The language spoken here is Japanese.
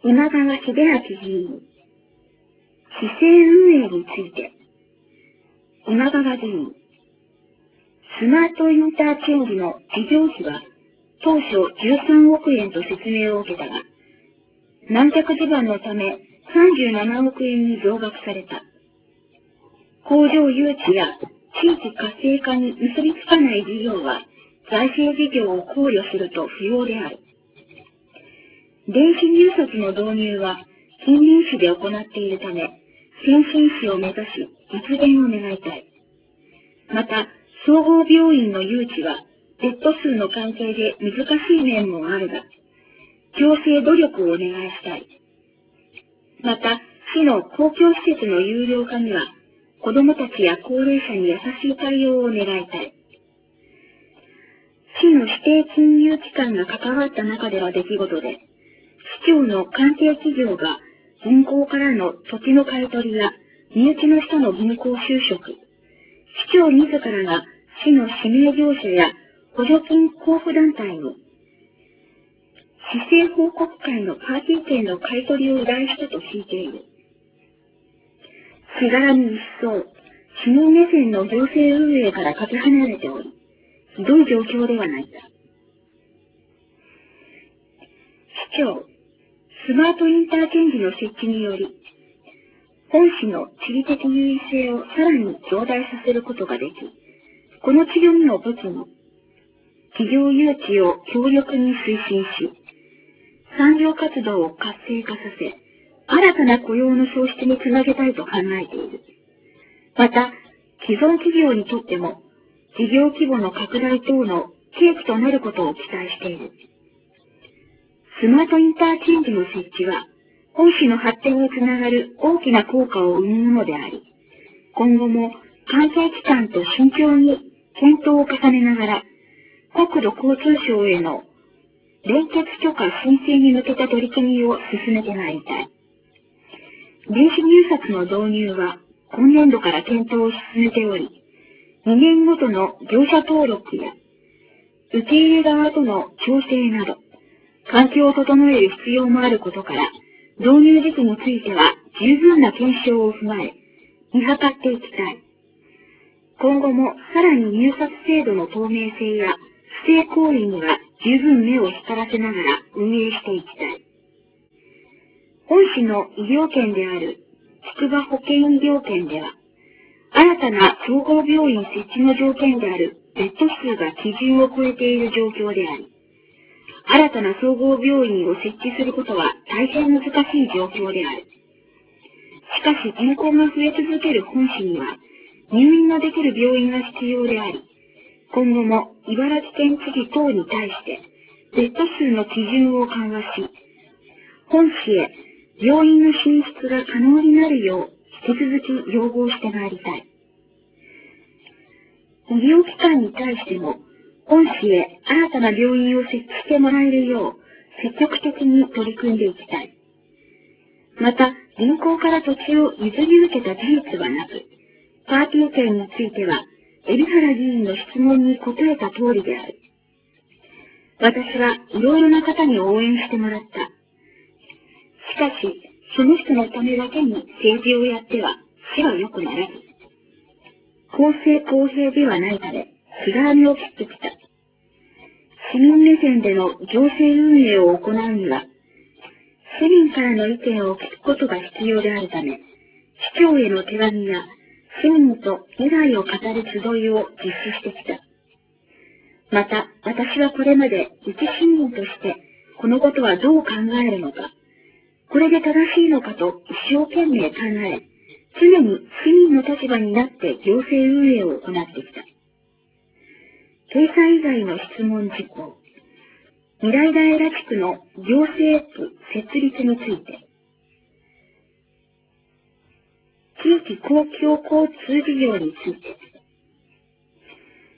今川秀明議員、市政運営について、今川議員、スマートインターチェンジの事業費は当初13億円と説明を受けたが、軟弱地盤のため37億円に増額された。工場誘致や地域活性化に結びつかない事業は財政事業を考慮すると不要である。電子入札の導入は近隣市で行っているため、先進市を目指し実現を願いたい。また、総合病院の誘致はベッド数の関係で難しい面もあるが、強制努力をお願いしたい。また、市の公共施設の有料化には、子どもたちや高齢者に優しい対応を願いたい。市の指定金融機関が関わった中での出来事で、市長の関係企業が銀行からの土地の買い取りや身内の人の銀行就職、市長自らが市の指名業者や補助金交付団体に市政報告会のパーティー券の買い取りを依頼したと聞いている。しがらみ一層、市民目線の行政運営からかけ離れており、ひどい状況ではないか。市長、スマートインターチェンジの設置により、本市の地理的優位性をさらに増大させることができ、この強みを武器に、企業誘致を強力に推進し、産業活動を活性化させ、新たな雇用の創出につなげたいと考えている。また、既存企業にとっても、事業規模の拡大等の契機となることを期待している。スマートインターチェンジの設置は、本市の発展につながる大きな効果を生むものであり、今後も関係機関と慎重に検討を重ねながら、国土交通省への連結許可申請に向けた取り組みを進めてまいりたい。電子入札の導入は今年度から検討を進めており、2年ごとの業者登録や受け入れ側との調整など、環境を整える必要もあることから、導入時期については十分な検証を踏まえ、見計っていきたい。今後もさらに入札制度の透明性や不正行為には十分目を光らせながら運営していきたい。本市の医療圏である筑波保健医療圏では、新たな総合病院設置の条件であるベッド数が基準を超えている状況であり、新たな総合病院を設置することは大変難しい状況である。しかし人口が増え続ける本市には、入院のできる病院が必要であり、今後も茨城県知事等に対して、ベッド数の基準を緩和し、本市へ病院の進出が可能になるよう、引き続き要望してまいりたい。医療機関に対しても、本市へ新たな病院を設置してもらえるよう、積極的に取り組んでいきたい。また、銀行から土地を譲り受けた事実はなく、パーティー券については、海老原議員の質問に答えた通りである。私はいろいろな方に応援してもらった。しかし、その人のためだけに政治をやっては、市は良くならず。公正公平ではないため、しがらみを切ってきた。市民目線での行政運営を行うには、市民からの意見を聞くことが必要であるため、市長への手紙や市民と未来を語る集いを実施してきた。また、私はこれまで一市民としてこのことはどう考えるのか、これで正しいのかと一生懸命考え、常に市民の立場になって行政運営を行ってきた。掲載以外の質問事項、未来平地区の行政区設立について、地域公共交通事業について、